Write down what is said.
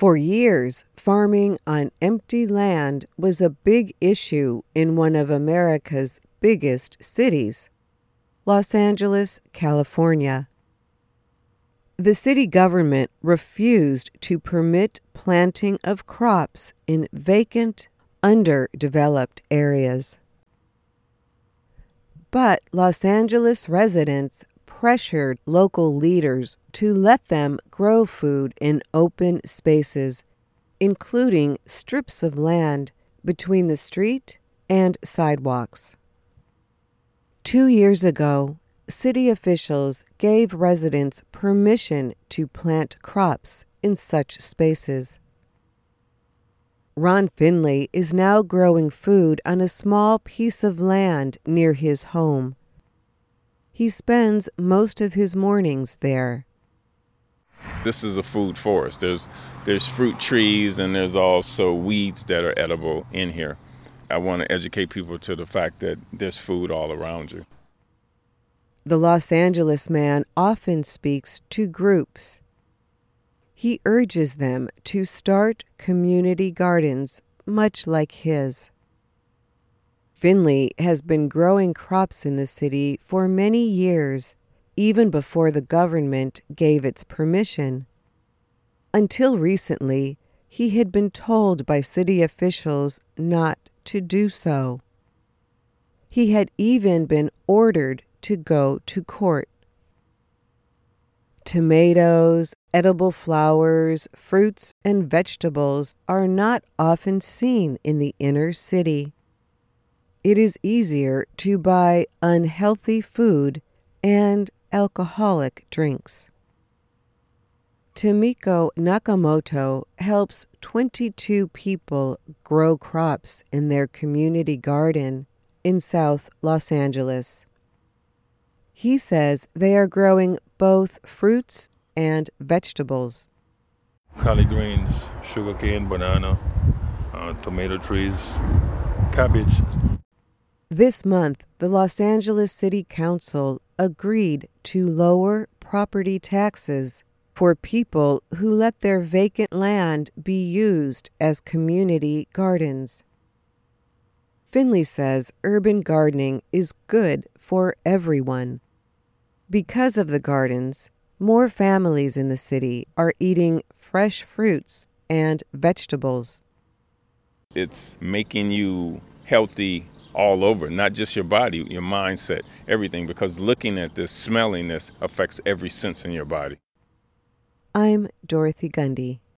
For years, farming on empty land was a big issue in one of America's biggest cities, Los Angeles, California. The city government refused to permit planting of crops in vacant, underdeveloped areas. But Los Angeles residents pressured local leaders to let them grow food in open spaces, including strips of land between the street and sidewalks. 2 years ago, city officials gave residents permission to plant crops in such spaces. Ron Finley is now growing food on a small piece of land near his home. He spends most of his mornings there. This is a food forest. There's fruit trees and there's also weeds that are edible in here. I want to educate people to the fact that there's food all around you. The Los Angeles man often speaks to groups. He urges them to start community gardens much like his. Finley has been growing crops in the city for many years, even before the government gave its permission. Until recently, he had been told by city officials not to do so. He had even been ordered to go to court. Tomatoes, edible flowers, fruits, and vegetables are not often seen in the inner city. It is easier to buy unhealthy food and alcoholic drinks. Tomiko Nakamoto helps 22 people grow crops in their community garden in South Los Angeles. He says they are growing both fruits and vegetables. Collard greens, sugarcane, banana, tomato trees, cabbage. This month, the Los Angeles City Council agreed to lower property taxes for people who let their vacant land be used as community gardens. Finley says urban gardening is good for everyone. Because of the gardens, more families in the city are eating fresh fruits and vegetables. It's making you healthy all over, not just your body, your mindset, everything, because looking at this, smelling this affects every sense in your body. I'm Dorothy Gundy.